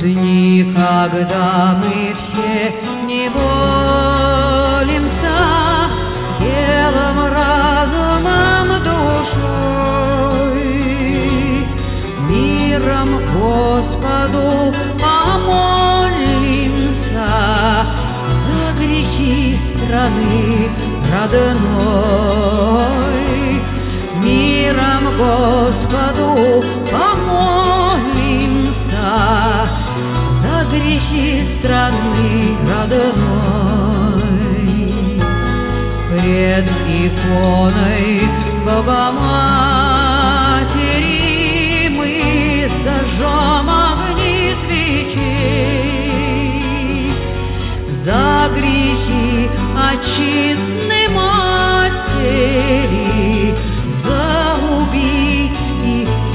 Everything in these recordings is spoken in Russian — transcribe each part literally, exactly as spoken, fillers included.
дни, когда мы все неволимся телом, разумом, душой, миром Господу помолимся за грехи страны родной. Миром Господу помолимся за грехи страны родной. Пред иконой Богоматери мы зажжем огни свечей за грехи отчизны матери, за убийц и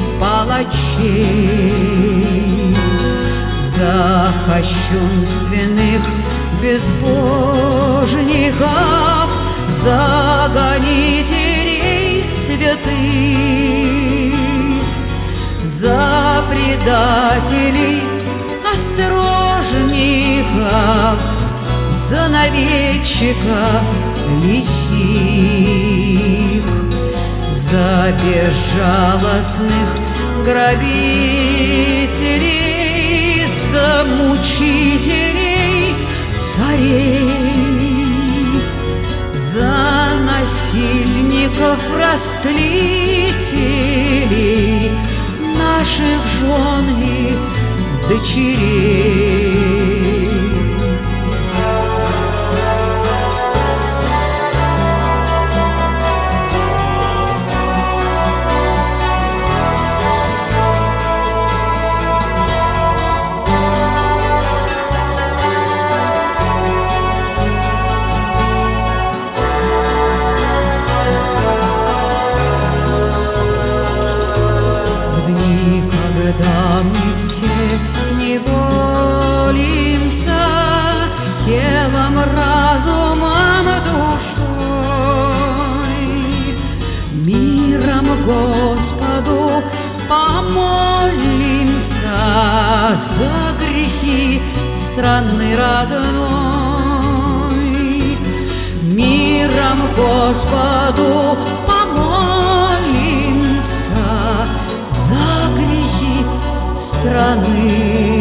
палачей, за кощунственных безбожников, за гонителей святых, за предателей острожников, за наведчиков лихих, за безжалостных грабителей, за мучителей царей, за насильников, растлителей наших жен и дочерей. Когда мы все неволимся телом, разумом, душой, миром Господу помолимся за грехи страны родной. Миром Господу помолимся за грехи страны